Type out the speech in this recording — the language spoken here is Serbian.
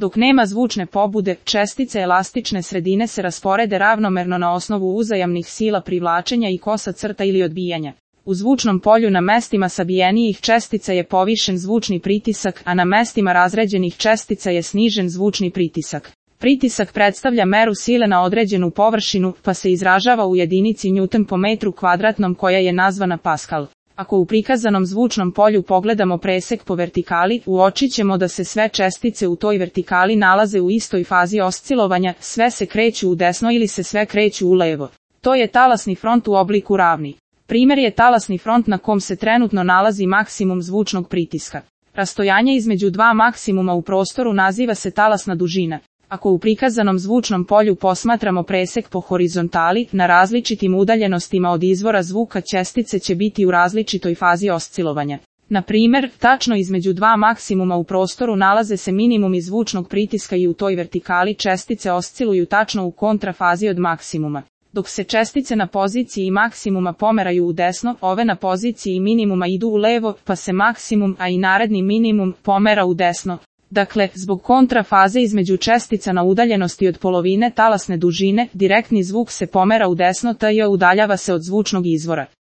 Dok nema zvučne pobude, čestice elastične sredine se rasporede ravnomerno na osnovu uzajamnih sila privlačenja i kosa crta ili odbijanja. U zvučnom polju na mestima sabijenijih čestica je povišen zvučni pritisak, a na mestima razređenih čestica je snižen zvučni pritisak. Pritisak predstavlja meru sile na određenu površinu, pa se izražava u jedinici newton po metru kvadratnom koja je nazvana paskal. Ako u prikazanom zvučnom polju pogledamo presek po vertikali, uočit ćemo da se sve čestice u toj vertikali nalaze u istoj fazi oscilovanja, sve se kreću u desno ili se sve kreću u levo. To je talasni front u obliku ravni. Primer je talasni front na kom se trenutno nalazi maksimum zvučnog pritiska. Rastojanje između dva maksimuma u prostoru naziva se talasna dužina. Ako u prikazanom zvučnom polju posmatramo presek po horizontali, na različitim udaljenostima od izvora zvuka čestice će biti u različitoj fazi oscilovanja. Na primjer, tačno između dva maksimuma u prostoru nalaze se minimumi zvučnog pritiska i u toj vertikali čestice osciluju tačno u kontrafazi od maksimuma. Dok se čestice na poziciji maksimuma pomeraju u desno, ove na poziciji minimuma idu u levo, pa se maksimum, a i naredni minimum, pomera u desno. Dakle, zbog kontrafaze između čestica na udaljenosti od polovine talasne dužine, direktni zvuk se pomera u desno tj. udaljava se od zvučnog izvora.